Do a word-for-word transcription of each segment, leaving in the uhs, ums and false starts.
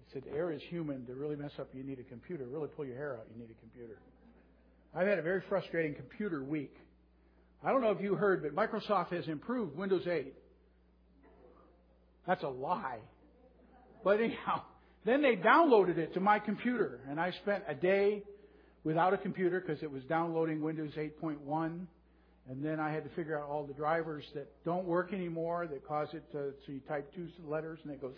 said, error is human. To really mess up, you need a computer. Really pull your hair out, you need a computer. I've had a very frustrating computer week. I don't know if you heard, but Microsoft has improved Windows eight. That's a lie. But anyhow, then they downloaded it to my computer, and I spent a day without a computer because it was downloading Windows eight point one. And then I had to figure out all the drivers that don't work anymore that cause it to, so you type two letters and it goes.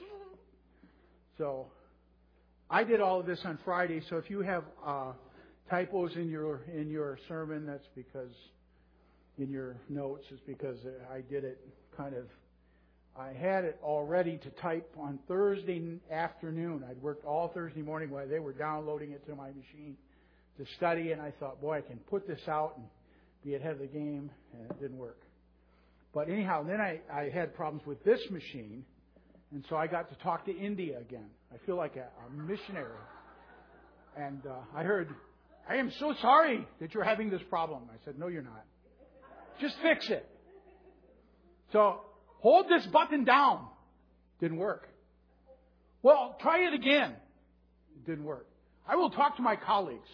So I did all of this on Friday. So if you have uh, typos in your in your sermon, that's because in your notes is because I did it kind of. I had it all ready to type on Thursday afternoon. I'd worked all Thursday morning while they were downloading it to my machine to study, and I thought, boy, I can put this out and be ahead of the game, and it didn't work. But anyhow, then I, I had problems with this machine, and so I got to talk to India again. I feel like a, a missionary. And uh, I heard, I am so sorry that you're having this problem. I said, no, you're not. Just fix it. So, hold this button down. Didn't work. Well, try it again. It didn't work. I will talk to my colleagues.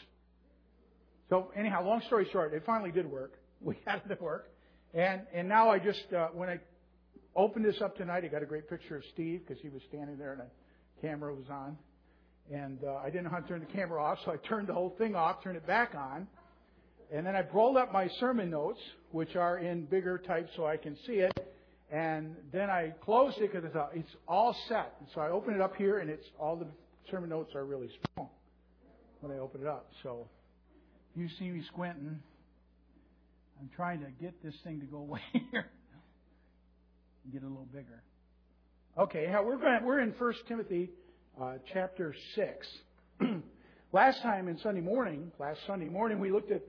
So anyhow, long story short, it finally did work. We had it to work. And and now I just, uh, when I opened this up tonight, I got a great picture of Steve because he was standing there and the camera was on. And uh, I didn't know how to turn the camera off, so I turned the whole thing off, turned it back on. And then I rolled up my sermon notes, which are in bigger type so I can see it. And then I closed it because I thought it's all set. And so I opened it up here, and it's all the sermon notes are really small when I open it up. So you see me squinting. I'm trying to get this thing to go away here and get it a little bigger. Okay, now we're going. We're in First Timothy uh, chapter six. Last time in Sunday morning, last Sunday morning, we looked at.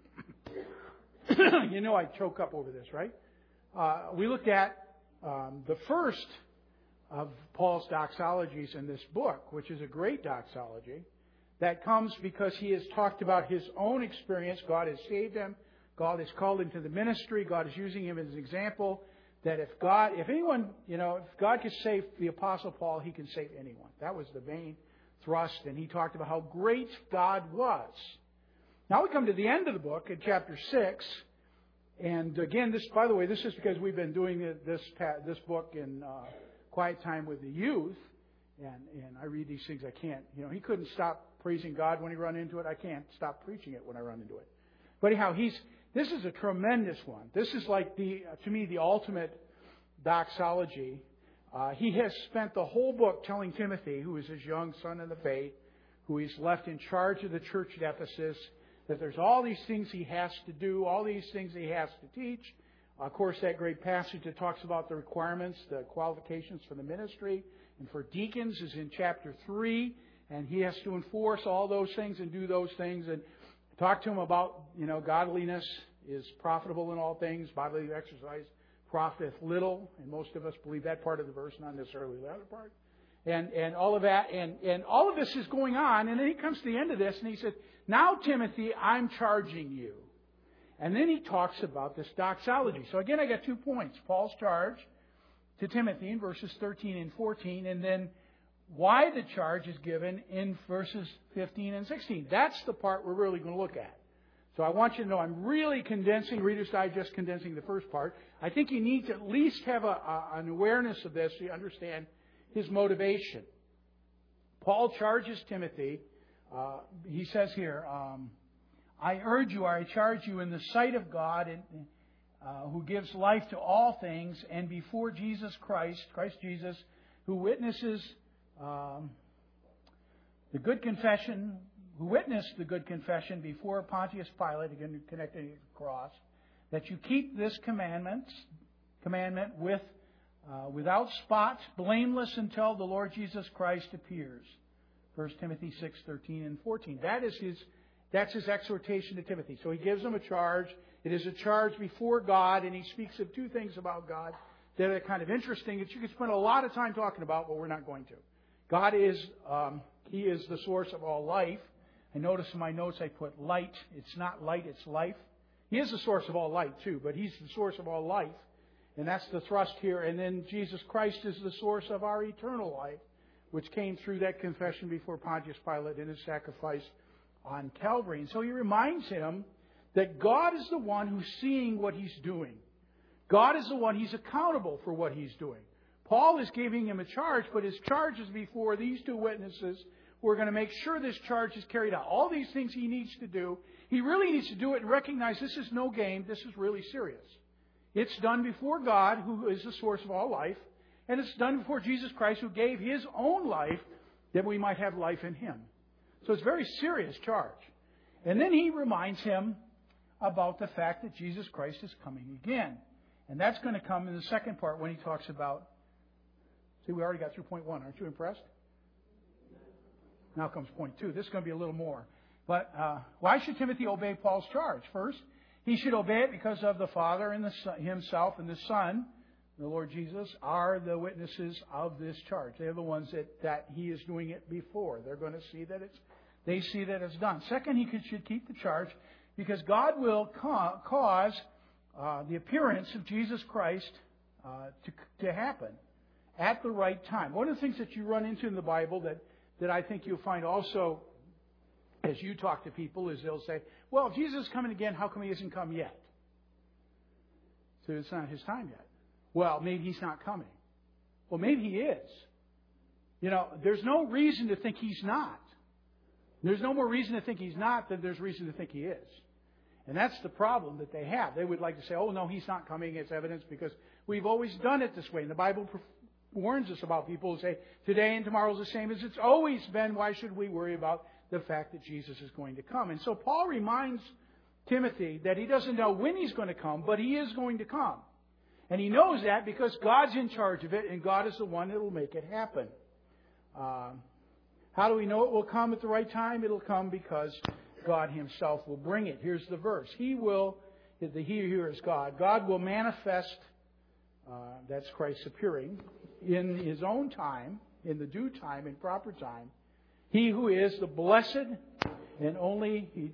You know, I choke up over this, right? Uh, we looked at um, the first of Paul's doxologies in this book, which is a great doxology that comes because he has talked about his own experience. God has saved him. God has called him to the ministry. God is using him as an example that if God, if anyone, you know, if God could save the Apostle Paul, he can save anyone. That was the main thrust, and he talked about how great God was. Now we come to the end of the book in chapter six. And again, this, by the way, this is because we've been doing this this book in uh, quiet time with the youth, and and I read these things. I can't, you know, he couldn't stop praising God when he run into it. I can't stop preaching it when I run into it. But anyhow, he's this is a tremendous one. This is like the to me the ultimate doxology. Uh, he has spent the whole book telling Timothy, who is his young son in the faith, who he's left in charge of the church at Ephesus, that there's all these things he has to do, all these things he has to teach. Of course, that great passage that talks about the requirements, the qualifications for the ministry and for deacons is in chapter three. And he has to enforce all those things and do those things and talk to him about, you know, godliness is profitable in all things. Bodily exercise profiteth little. And most of us believe that part of the verse, not necessarily the other part. And and all of that. And, and all of this is going on. And then he comes to the end of this and he said, now, Timothy, I'm charging you. And then he talks about this doxology. So again, I got two points. Paul's charge to Timothy in verses thirteen and fourteen. And then why the charge is given in verses fifteen and sixteen. That's the part we're really going to look at. So I want you to know I'm really condensing, Reader's Digest condensing the first part. I think you need to at least have a, a, an awareness of this so you understand his motivation. Paul charges Timothy. Uh, he says here, um, I urge you, or I charge you in the sight of God and, uh, who gives life to all things, and before Jesus Christ, Christ Jesus, who witnesses um, the good confession, who witnessed the good confession before Pontius Pilate, again connected to the cross, that you keep this commandment, commandment with uh, without spot, blameless until the Lord Jesus Christ appears. First Timothy six, thirteen and fourteen. That is his, that's his exhortation to Timothy. So he gives him a charge. It is a charge before God, and he speaks of two things about God that are kind of interesting that you could spend a lot of time talking about, but we're not going to. God is, um, He is the source of all life. I notice in my notes I put light. It's not light, it's life. He is the source of all light too, but He's the source of all life. And that's the thrust here. And then Jesus Christ is the source of our eternal life. which came through that confession before Pontius Pilate and his sacrifice on Calvary. And so he reminds him that God is the one who's seeing what he's doing. God is the one he's accountable for what he's doing. Paul is giving him a charge, but his charge is before these two witnesses who are going to make sure this charge is carried out. All these things he needs to do, he really needs to do it and recognize this is no game, this is really serious. It's done before God, who is the source of all life, and it's done before Jesus Christ, who gave His own life that we might have life in Him. So it's a very serious charge. And then he reminds him about the fact that Jesus Christ is coming again. And that's going to come in the second part when he talks about... See, we already got through point one. Aren't you impressed? Now comes point two. This is going to be a little more. But uh, why should Timothy obey Paul's charge? First, he should obey it because of the Father and the Son, himself and the Son, the Lord Jesus, are the witnesses of this charge. They're the ones that, that he is doing it before. They're going to see that it's, they see that it's done. Second, he should keep the charge because God will ca- cause uh, the appearance of Jesus Christ uh, to, to happen at the right time. One of the things that you run into in the Bible that, that I think you'll find also as you talk to people is they'll say, well, if Jesus is coming again, how come He hasn't come yet? So it's not His time yet. Well, maybe He's not coming. Well, maybe He is. You know, there's no reason to think He's not. There's no more reason to think He's not than there's reason to think He is. And that's the problem that they have. They would like to say, oh, no, He's not coming. It's evidence because we've always done it this way. And the Bible warns us about people who say, today and tomorrow is the same as it's always been. Why should we worry about the fact that Jesus is going to come? And so Paul reminds Timothy that he doesn't know when He's going to come, but He is going to come. And he knows that because God's in charge of it, and God is the one that will make it happen. Uh, how do we know it will come at the right time? It'll come because God Himself will bring it. Here's the verse. He will, the He here is God. God will manifest, uh, that's Christ's appearing, in His own time, in the due time, in proper time. He who is the blessed and only, he,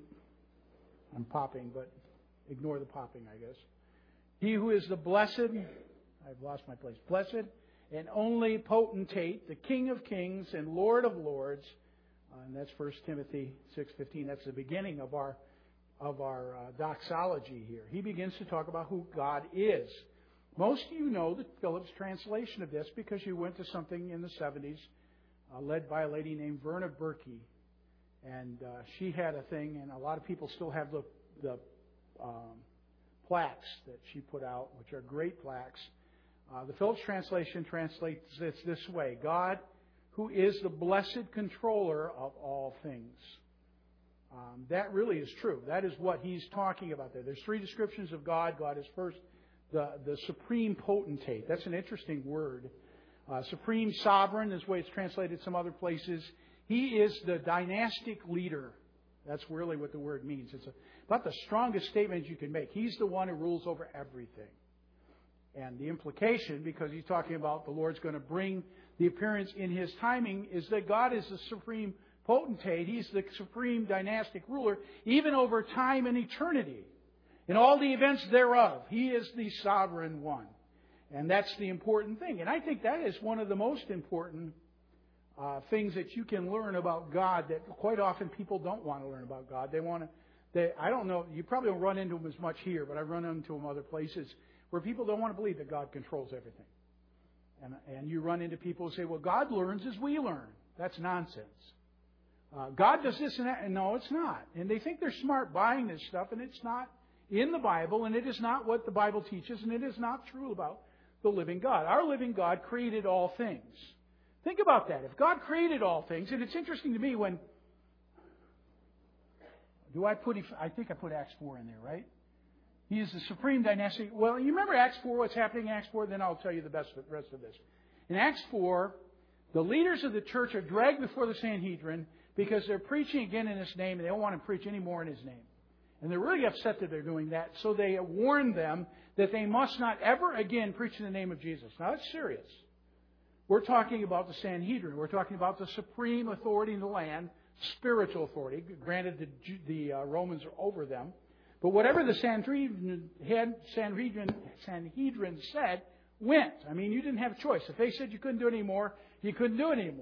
I'm popping, but ignore the popping, I guess. He who is the blessed, I've lost my place, blessed and only potentate, the King of kings and Lord of lords. Uh, and that's First Timothy six fifteen. That's the beginning of our of our uh, doxology here. He begins to talk about who God is. Most of you know the Phillips translation of this because you went to something in the seventies uh, led by a lady named Verna Berkey. And uh, she had a thing, and a lot of people still have the, the um, plaques that she put out, which are great plaques. Uh, the Phillips translation translates this this way: God, who is the blessed controller of all things. Um, that really is true. That is what he's talking about there. There's three descriptions of God. God is first the, the supreme potentate. That's an interesting word. Uh, supreme sovereign is the way it's translated some other places. He is the dynastic leader. That's really what the word means. It's a, about the strongest statement you can make. He's the one who rules over everything. And the implication, because he's talking about the Lord's going to bring the appearance in His timing, is that God is the supreme potentate. He's the supreme dynastic ruler, even over time and eternity. In all the events thereof, He is the sovereign one. And that's the important thing. And I think that is one of the most important uh, things that you can learn about God that quite often people don't want to learn about God. They want to, they, I don't know, you probably don't run into them as much here, but I run into them other places where people don't want to believe that God controls everything. And, and you run into people who say, well, God learns as we learn. That's nonsense. Uh, God does this and that. And no, it's not. And they think they're smart buying this stuff, and it's not in the Bible, and it is not what the Bible teaches, and it is not true about the living God. Our living God created all things. Think about that. If God created all things, and it's interesting to me when... Do I put... I think I put Acts four in there, right? He is the supreme dynastic... Well, you remember Acts four, what's happening in Acts four? Then I'll tell you the best rest of this. In Acts four, the leaders of the church are dragged before the Sanhedrin because they're preaching again in His name, and they don't want to preach any more in His name. And they're really upset that they're doing that, so they warn them that they must not ever again preach in the name of Jesus. Now, that's serious. We're talking about the Sanhedrin. We're talking about the supreme authority in the land, spiritual authority. Granted, the, the uh, Romans are over them. But whatever the Sanhedrin, had, Sanhedrin, Sanhedrin said went. I mean, you didn't have a choice. If they said you couldn't do it anymore, you couldn't do it anymore.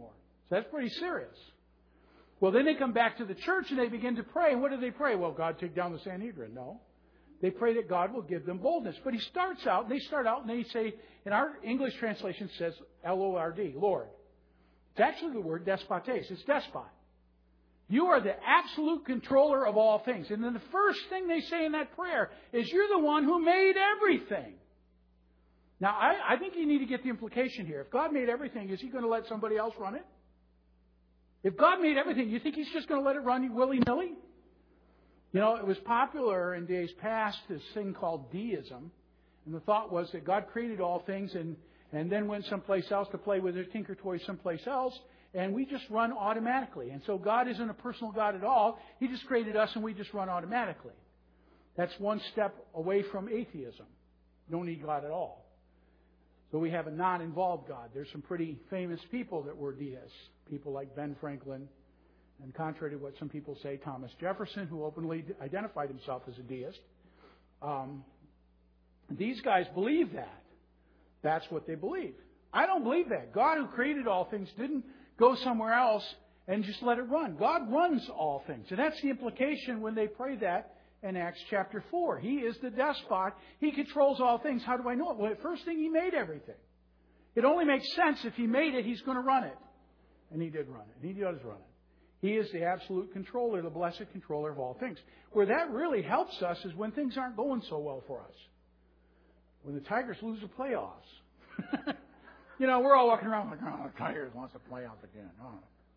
So that's pretty serious. Well, then they come back to the church and they begin to pray. And what do they pray? Well, God, take down the Sanhedrin. No. They pray that God will give them boldness. But he starts out, they start out and they say, in our English translation says L O R D, Lord. It's actually the word despotes. It's despot. You are the absolute controller of all things. And then the first thing they say in that prayer is, you're the one who made everything. Now, I, I think you need to get the implication here. If God made everything, is He going to let somebody else run it? If God made everything, you think He's just going to let it run willy-nilly? You know, it was popular in days past, this thing called deism. And the thought was that God created all things and, and then went someplace else to play with His tinker toys someplace else. And we just run automatically. And so God isn't a personal God at all. He just created us and we just run automatically. That's one step away from atheism. Don't need God at all. So we have a non-involved God. There's some pretty famous people that were deists. People like Ben Franklin. And contrary to what some people say, Thomas Jefferson, who openly identified himself as a deist. Um, these guys believe that. That's what they believe. I don't believe that. God, who created all things, didn't go somewhere else and just let it run. God runs all things. And that's the implication when they pray that in Acts chapter four. He is the despot. He controls all things. How do I know it? Well, the first thing, He made everything. It only makes sense if He made it, He's going to run it. And He did run it. And He does run it. He is the absolute controller, the blessed controller of all things. Where that really helps us is when things aren't going so well for us. When the Tigers lose the playoffs. You know, we're all walking around like, oh, the Tigers wants to play off again. Oh.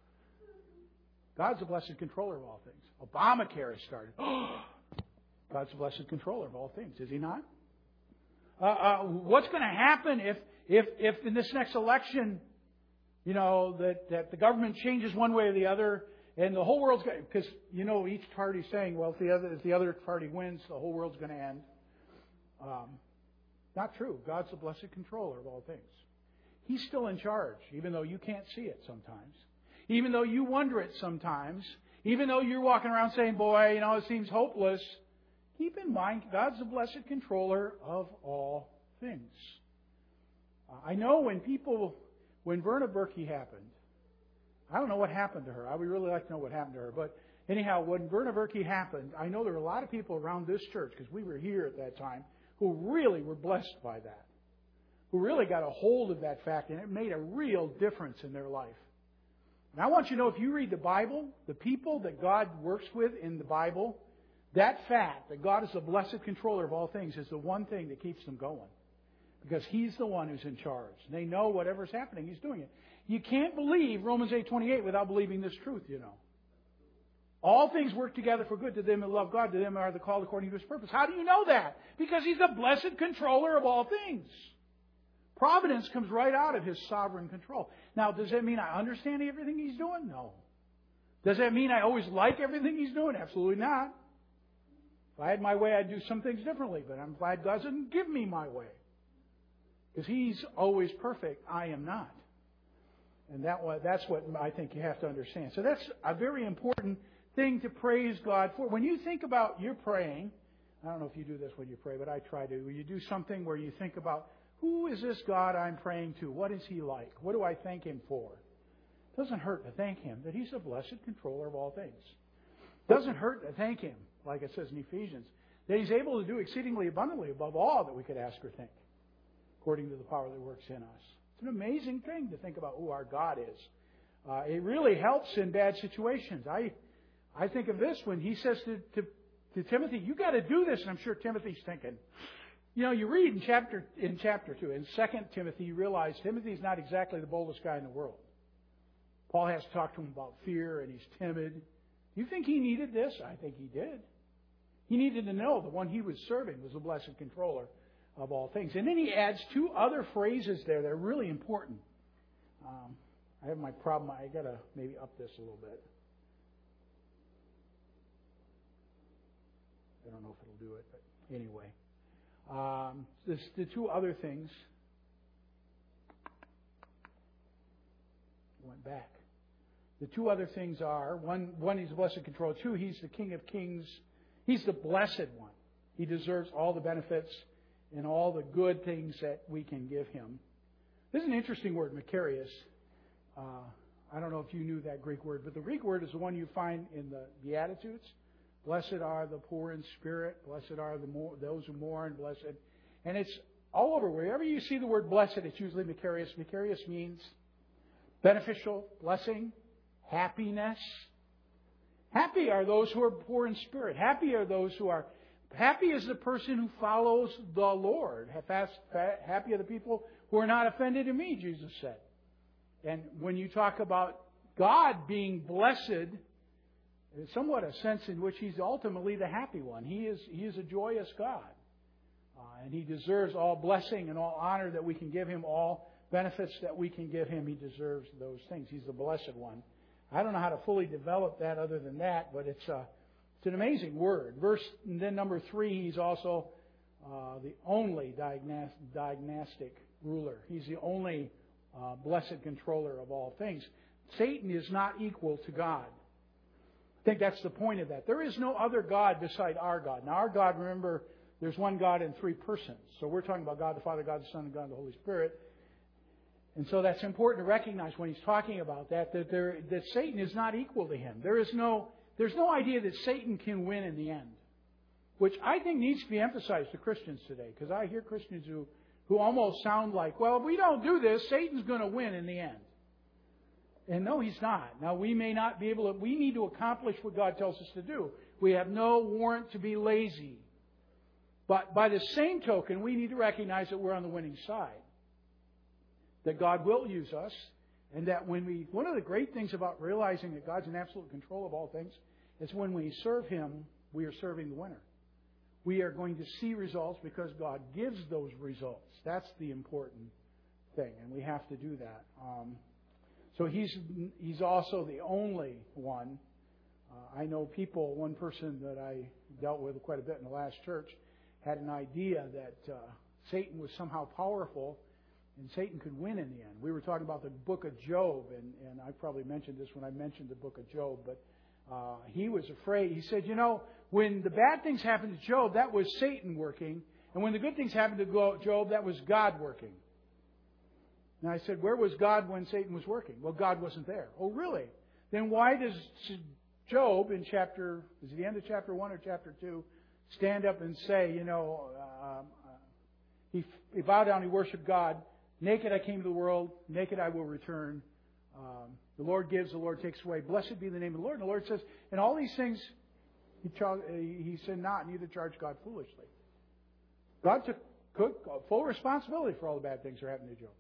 God's the blessed controller of all things. Obamacare has started. God's the blessed controller of all things, is He not? Uh, uh, what's going to happen if, if, if in this next election, you know, that, that the government changes one way or the other, and the whole world's going, because, you know, each party's saying, well, if the other, if the other party wins, the whole world's going to end. Um, not true. God's the blessed controller of all things. He's still in charge, even though you can't see it sometimes. Even though you wonder it sometimes. Even though you're walking around saying, boy, you know, it seems hopeless. Keep in mind, God's the blessed controller of all things. Uh, I know when people, when Verna Berkey happened, I don't know what happened to her. I would really like to know what happened to her. But anyhow, when Verna Berkey happened, I know there were a lot of people around this church, because we were here at that time, who really were blessed by that. Who really got a hold of that fact, and it made a real difference in their life. And I want you to know, if you read the Bible, the people that God works with in the Bible, that fact that God is the blessed controller of all things is the one thing that keeps them going. Because He's the one who's in charge. And they know whatever's happening, He's doing it. You can't believe Romans eight twenty-eight without believing this truth, you know. All things work together for good to them that love God, to them are the called according to His purpose. How do you know that? Because He's the blessed controller of all things. Providence comes right out of His sovereign control. Now, does that mean I understand everything He's doing? No. Does that mean I always like everything He's doing? Absolutely not. If I had my way, I'd do some things differently, but I'm glad God doesn't give me my way. Because He's always perfect. I am not. And that that's what I think you have to understand. So that's a very important thing to praise God for. When you think about your praying, I don't know if you do this when you pray, but I try to. When you do something where you think about, who is this God I'm praying to? What is He like? What do I thank Him for? It doesn't hurt to thank Him that He's the blessed controller of all things. It doesn't hurt to thank Him, like it says in Ephesians, that He's able to do exceedingly abundantly above all that we could ask or think, according to the power that works in us. It's an amazing thing to think about who our God is. Uh, it really helps in bad situations. I I think of this when He says to, to, to Timothy, you got to do this. And I'm sure Timothy's thinking, you know, you read in chapter in chapter two, in Second Timothy, you realize Timothy's not exactly the boldest guy in the world. Paul has to talk to him about fear, and he's timid. You think he needed this? I think he did. He needed to know the one he was serving was the blessed controller of all things. And then he adds two other phrases there that are really important. Um, I have my problem. I got to maybe up this a little bit. I don't know if it'll do it, but anyway. Um, this, the two other things went back. The two other things are, one, one he's the blessed controller. Two, He's the King of Kings. He's the blessed one. He deserves all the benefits and all the good things that we can give Him. This is an interesting word, Macarius. Uh, I don't know if you knew that Greek word, but the Greek word is the one you find in the Beatitudes. Blessed are the poor in spirit. Blessed are the more, those who mourn. Blessed. And it's all over. Wherever you see the word blessed, it's usually Macarius. Macarius means beneficial, blessing, happiness. Happy are those who are poor in spirit. Happy are those who are... Happy is the person who follows the Lord. Happy are the people who are not offended in me, Jesus said. And when you talk about God being blessed, it's somewhat a sense in which He's ultimately the happy one. He is, he is a joyous God. Uh, and He deserves all blessing and all honor that we can give Him, all benefits that we can give Him. He deserves those things. He's the blessed one. I don't know how to fully develop that other than that, but it's, uh, it's an amazing word. Verse, and then number three, He's also uh, the only diagnostic ruler. He's the only uh, blessed controller of all things. Satan is not equal to God. I think that's the point of that. There is no other God beside our God. Now, our God, remember, there's one God in three persons. So we're talking about God the Father, God the Son, and God the Holy Spirit. And so that's important to recognize when He's talking about that, that, there, that Satan is not equal to Him. There is no, there's no idea that Satan can win in the end, which I think needs to be emphasized to Christians today, because I hear Christians who, who almost sound like, well, if we don't do this, Satan's going to win in the end. And no, he's not. Now, we may not be able to, we need to accomplish what God tells us to do. We have no warrant to be lazy. But by the same token, we need to recognize that we're on the winning side. That God will use us. And that when we, one of the great things about realizing that God's in absolute control of all things is when we serve Him, we are serving the winner. We are going to see results because God gives those results. That's the important thing. And we have to do that. Um, So he's he's also the only one. Uh, I know people, one person that I dealt with quite a bit in the last church had an idea that uh, Satan was somehow powerful and Satan could win in the end. We were talking about the book of Job, and, and I probably mentioned this when I mentioned the book of Job, but uh, he was afraid. He said, you know, when the bad things happened to Job, that was Satan working, and when the good things happened to Job, that was God working. And I said, where was God when Satan was working? Well, God wasn't there. Oh, really? Then why does Job in chapter, is it the end of chapter one or chapter two, stand up and say, you know, um, uh, he, he bowed down, he worshiped God. Naked I came to the world, naked I will return. Um, the Lord gives, the Lord takes away. Blessed be the name of the Lord. And the Lord says, and all these things, he, char- he said not, neither charge God foolishly. God took, took full responsibility for all the bad things that are happening to Job.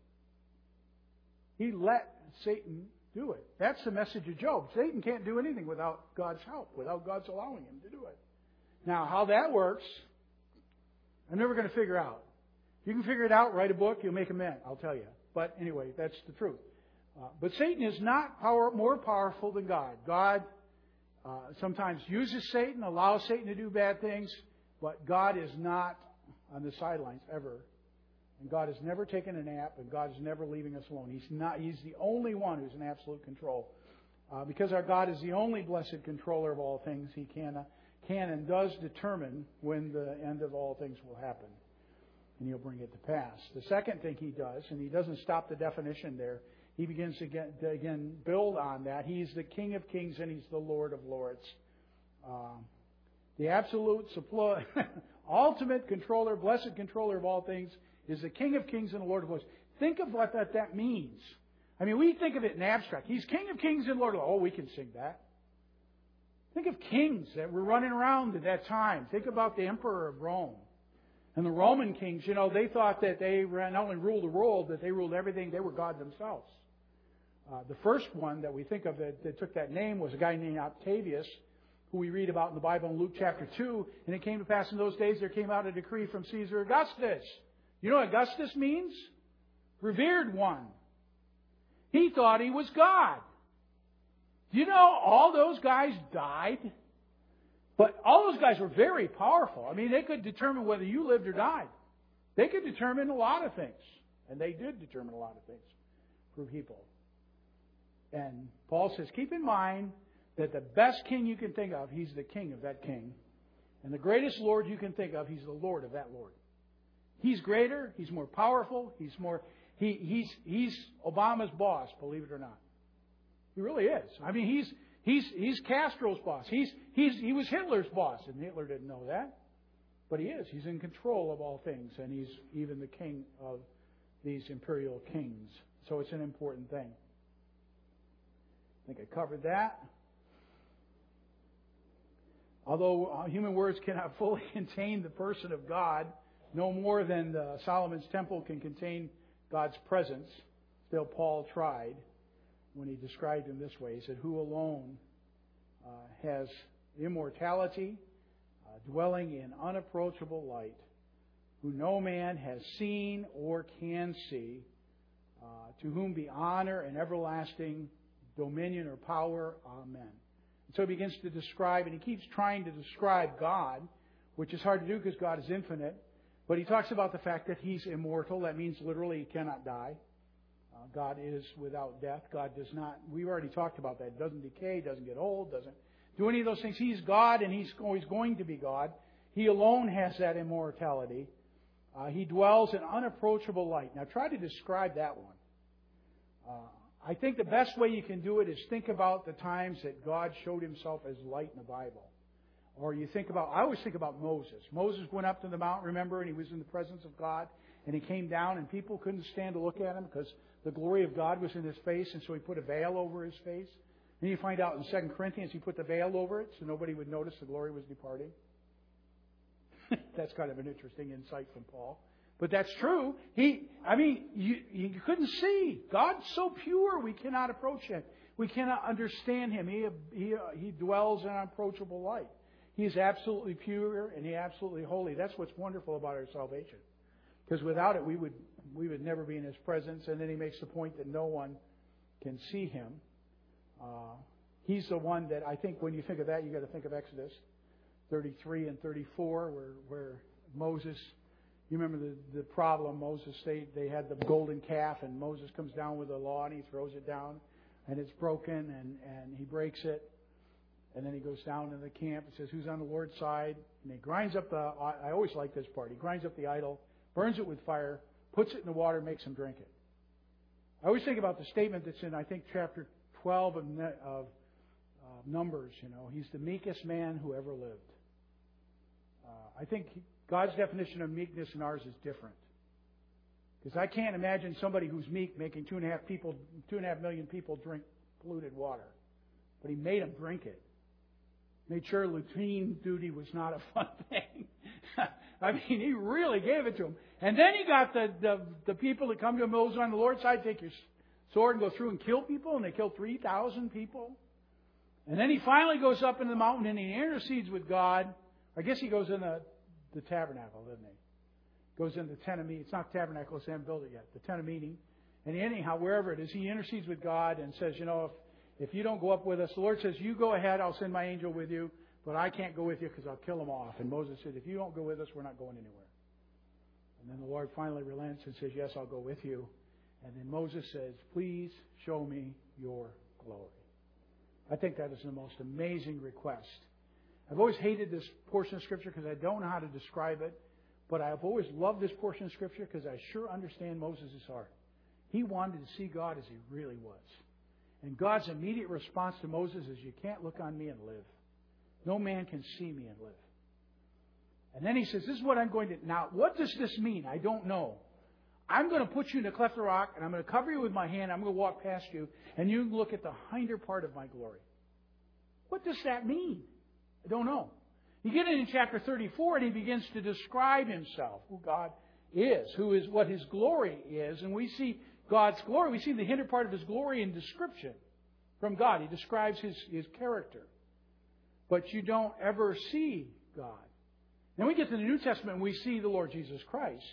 He let Satan do it. That's the message of Job. Satan can't do anything without God's help, without God's allowing him to do it. Now, how that works, I'm never going to figure out. If you can figure it out, write a book, you'll make a mint, I'll tell you. But anyway, that's the truth. Uh, but Satan is not power, more powerful than God. God uh, sometimes uses Satan, allows Satan to do bad things, but God is not on the sidelines ever. And God has never taken a nap, and God is never leaving us alone. He's not. He's the only one who's in absolute control. Uh, because our God is the only blessed controller of all things, He can, uh, can and does determine when the end of all things will happen. And He'll bring it to pass. The second thing He does, and He doesn't stop the definition there, He begins to, get, to again build on that. He's the King of kings and He's the Lord of lords. Um, the absolute, supply, ultimate controller, blessed controller of all things, is the King of kings and the Lord of lords. Think of what that, that means. I mean, we think of it in abstract. He's King of kings and Lord of lords. Oh, we can sing that. Think of kings that were running around at that time. Think about the Emperor of Rome. And the Roman kings, you know, they thought that they not only ruled the world, that they ruled everything. They were God themselves. Uh, the first one that we think of that, that took that name was a guy named Octavius, who we read about in the Bible in Luke chapter two. And it came to pass in those days there came out a decree from Caesar Augustus. You know what Augustus means? Revered one. He thought he was God. Do you know all those guys died? But all those guys were very powerful. I mean, they could determine whether you lived or died. They could determine a lot of things. And they did determine a lot of things for people. And Paul says, keep in mind that the best king you can think of, He's the king of that king. And the greatest Lord you can think of, He's the Lord of that Lord. He's greater. He's more powerful. He's more. He, he's he's Obama's boss, believe it or not. He really is. I mean, he's he's he's Castro's boss. He's he's he was Hitler's boss, and Hitler didn't know that. But he is. He's in control of all things, and he's even the king of these imperial kings. So it's an important thing. I think I covered that. Although human words cannot fully contain the person of God, no more than the Solomon's temple can contain God's presence, still Paul tried when he described him this way. He said, who alone uh, has immortality, uh, dwelling in unapproachable light, who no man has seen or can see, uh, to whom be honor and everlasting dominion or power. Amen. And so he begins to describe, and he keeps trying to describe God, which is hard to do because God is infinite. But he talks about the fact that He's immortal. That means literally He cannot die. Uh, God is without death. God does not, we've already talked about that. Doesn't decay, doesn't get old, doesn't do any of those things. He's God, and He's always going to be God. He alone has that immortality. Uh, he dwells in unapproachable light. Now try to describe that one. Uh, I think the best way you can do it is think about the times that God showed Himself as light in the Bible. Or you think about, I always think about Moses. Moses went up to the mountain, remember, and he was in the presence of God. And he came down, and people couldn't stand to look at him because the glory of God was in his face. And so he put a veil over his face. And you find out in Second Corinthians, he put the veil over it so nobody would notice the glory was departing. That's kind of an interesting insight from Paul. But that's true. He, I mean, you, you couldn't see. God's so pure, we cannot approach Him. We cannot understand Him. He, he, he dwells in unapproachable light. He is absolutely pure and He is absolutely holy. That's what's wonderful about our salvation. Because without it, we would we would never be in His presence. And then He makes the point that no one can see Him. Uh, he's the one that I think when you think of that, you've got to think of Exodus thirty-three and thirty-four, where where Moses. You remember the, the problem, Moses, they, they had the golden calf, and Moses comes down with the law, and he throws it down, and it's broken, and, and he breaks it. And then he goes down to the camp and says, who's on the Lord's side? And he grinds up the, I always like this part, he grinds up the idol, burns it with fire, puts it in the water, makes him drink it. I always think about the statement that's in, I think, chapter twelve of, of uh, Numbers, you know, he's the meekest man who ever lived. Uh, I think he, God's definition of meekness and ours is different. Because I can't imagine somebody who's meek making two and a half people, two and a half million people drink polluted water. But He made them drink it. Made sure latrine duty was not a fun thing. I mean, He really gave it to them. And then He got the, the, the people that come to Him, those on the Lord's side, take your sword and go through and kill people. And they killed three thousand people. And then He finally goes up into the mountain and He intercedes with God. I guess He goes in the The tabernacle, doesn't He? Goes in the tent of meeting. It's not tabernacle, they haven't built it yet. The tent of meeting. And anyhow, wherever it is, He intercedes with God and says, you know, if, if you don't go up with us, the Lord says, you go ahead, I'll send my angel with you, but I can't go with you because I'll kill them off. And Moses said, if you don't go with us, we're not going anywhere. And then the Lord finally relents and says, yes, I'll go with you. And then Moses says, please show me your glory. I think that is the most amazing request. I've always hated this portion of Scripture because I don't know how to describe it. But I've always loved this portion of Scripture because I sure understand Moses' heart. He wanted to see God as He really was. And God's immediate response to Moses is, you can't look on me and live. No man can see me and live. And then He says, this is what I'm going to... Now, what does this mean? I don't know. I'm going to put you in a cleft of rock, and I'm going to cover you with my hand. I'm going to walk past you, and you can look at the hinder part of my glory. What does that mean? I don't know. You get it in chapter thirty-four, and He begins to describe Himself, who God is, who is what His glory is. And we see God's glory. We see the hinder part of His glory in description from God. He describes His, His character. But you don't ever see God. Then we get to the New Testament, and we see the Lord Jesus Christ.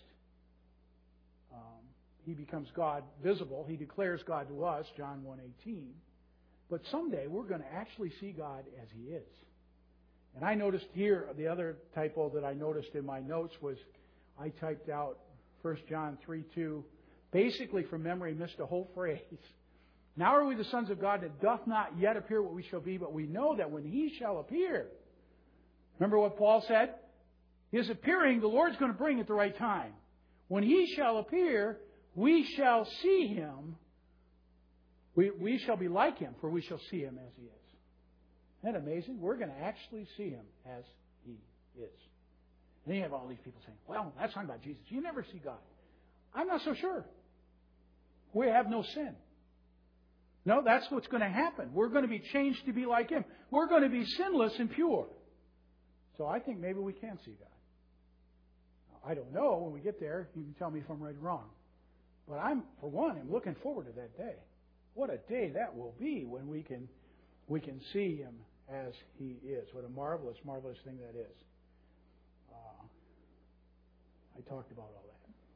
Um, he becomes God visible. He declares God to us, John one eighteen. But someday we're going to actually see God as He is. And I noticed here, the other typo that I noticed in my notes was I typed out First John three two. Basically, from memory, missed a whole phrase. Now are we the sons of God, that doth not yet appear what we shall be, but we know that when He shall appear. Remember what Paul said? His appearing, the Lord's going to bring at the right time. When He shall appear, we shall see Him We, we shall be like Him, for we shall see Him as He is. Isn't that amazing? We're going to actually see Him as He is. And then you have all these people saying, well, that's talking about Jesus. You never see God. I'm not so sure. We have no sin. No, that's what's going to happen. We're going to be changed to be like Him. We're going to be sinless and pure. So I think maybe we can see God. I don't know. When we get there, you can tell me if I'm right or wrong. But I'm, for one, I'm looking forward to that day. What a day that will be when we can we can see Him as He is. What a marvelous, marvelous thing that is. Uh, I talked about all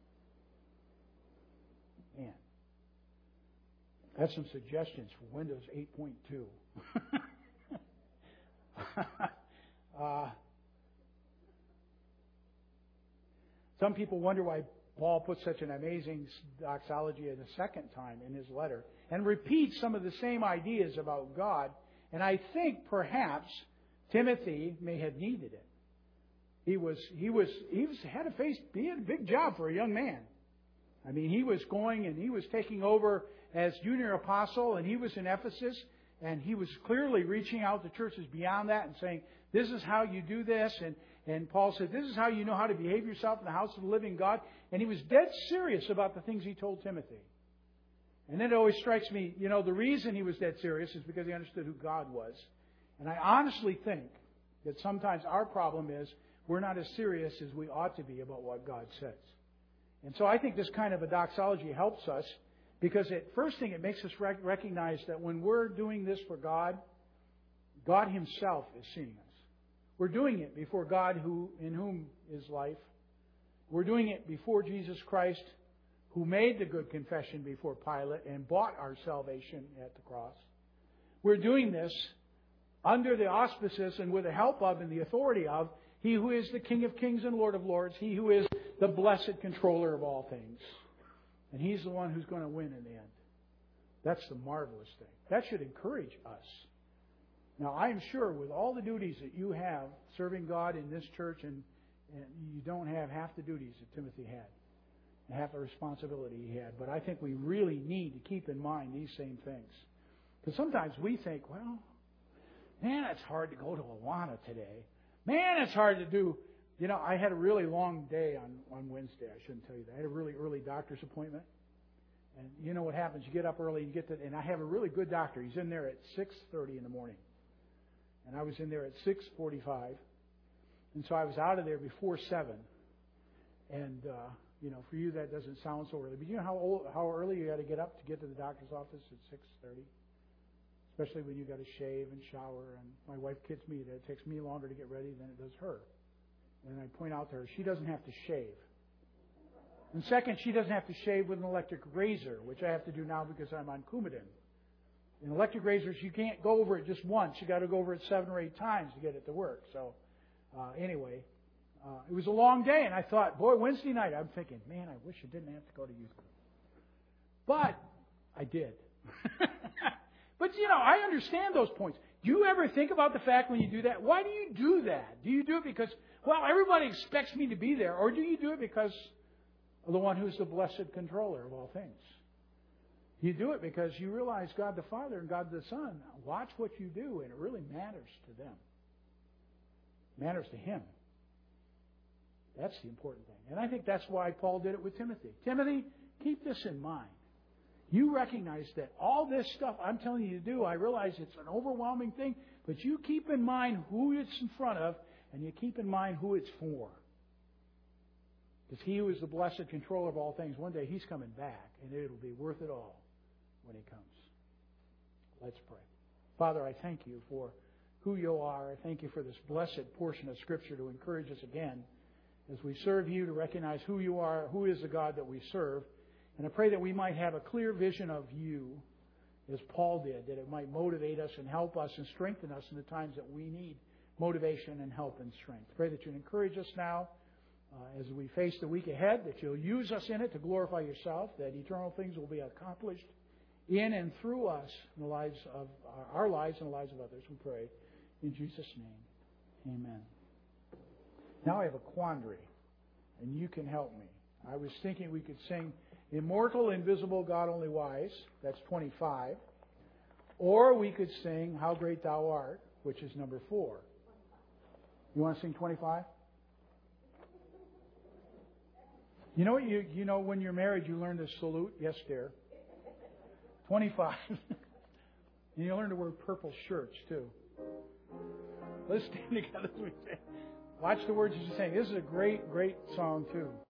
that. Man. That's some suggestions for Windows eight point two. uh, some people wonder why Paul puts such an amazing doxology in the second time in his letter and repeats some of the same ideas about God. And I think perhaps Timothy may have needed it. He was he was he was had to face he had a big job for a young man. I mean, he was going and he was taking over as junior apostle, and he was in Ephesus, and he was clearly reaching out to churches beyond that and saying, this is how you do this. And, and Paul said, this is how you know how to behave yourself in the house of the living God. And he was dead serious about the things he told Timothy. And then it always strikes me, you know, the reason he was dead serious is because he understood who God was. And I honestly think that sometimes our problem is we're not as serious as we ought to be about what God says. And so I think this kind of a doxology helps us, because at first thing it makes us rec- recognize that when we're doing this for God, God Himself is seeing us. We're doing it before God, who in whom is life. We're doing it before Jesus Christ, who made the good confession before Pilate and bought our salvation at the cross. We're doing this under the auspices and with the help of and the authority of He who is the King of kings and Lord of lords, He who is the blessed controller of all things. And He's the one who's going to win in the end. That's the marvelous thing. That should encourage us. Now, I am sure with all the duties that you have serving God in this church, and, and you don't have half the duties that Timothy had, and half the responsibility he had. But I think we really need to keep in mind these same things. Because sometimes we think, well, man, it's hard to go to Awana today. Man, it's hard to do. You know, I had a really long day on, on Wednesday. I shouldn't tell you that. I had a really early doctor's appointment. And you know what happens? You get up early, you get to, and I have a really good doctor. He's in there at six thirty in the morning. And I was in there at six forty-five. And so I was out of there before seven. And, uh, you know, for you that doesn't sound so early. But you know how old, how early you got to get up to get to the doctor's office at six thirty? Especially when you got to shave and shower. And my wife kids me that it takes me longer to get ready than it does her. And I point out to her, she doesn't have to shave. And second, she doesn't have to shave with an electric razor, which I have to do now because I'm on Coumadin. In electric razors, you can't go over it just once. You got to go over it seven or eight times to get it to work. So, uh, anyway, uh, it was a long day, and I thought, boy, Wednesday night, I'm thinking, man, I wish I didn't have to go to youth group. But I did. But, you know, I understand those points. Do you ever think about the fact when you do that? Why do you do that? Do you do it because, well, everybody expects me to be there? Or do you do it because of the one who's the blessed controller of all things? You do it because you realize God the Father and God the Son watch what you do, and it really matters to them. It matters to Him. That's the important thing. And I think that's why Paul did it with Timothy. Timothy, keep this in mind. You recognize that all this stuff I'm telling you to do, I realize it's an overwhelming thing, but you keep in mind who it's in front of, and you keep in mind who it's for. Because He who is the blessed controller of all things, one day He's coming back, and it'll be worth it all when He comes. Let's pray. Father, I thank You for who You are. I thank You for this blessed portion of Scripture to encourage us again as we serve You, to recognize who You are, who is the God that we serve. And I pray that we might have a clear vision of You, as Paul did, that it might motivate us and help us and strengthen us in the times that we need motivation and help and strength. I pray that You encourage us now uh, as we face the week ahead, that You'll use us in it to glorify Yourself, that eternal things will be accomplished in and through us in the lives of our lives and the lives of others. We pray in Jesus' name. Amen. Now I have a quandary, and you can help me. I was thinking we could sing Immortal, invisible, God only wise. That's twenty-five. Or we could sing How Great Thou Art, which is number four. You want to sing twenty-five? You know what you you know when you're married you learn to salute, yes dear. twenty-five. And you learn to wear purple shirts too. Let's stand together as we sing. Watch the words as you sing. This is a great, great song too.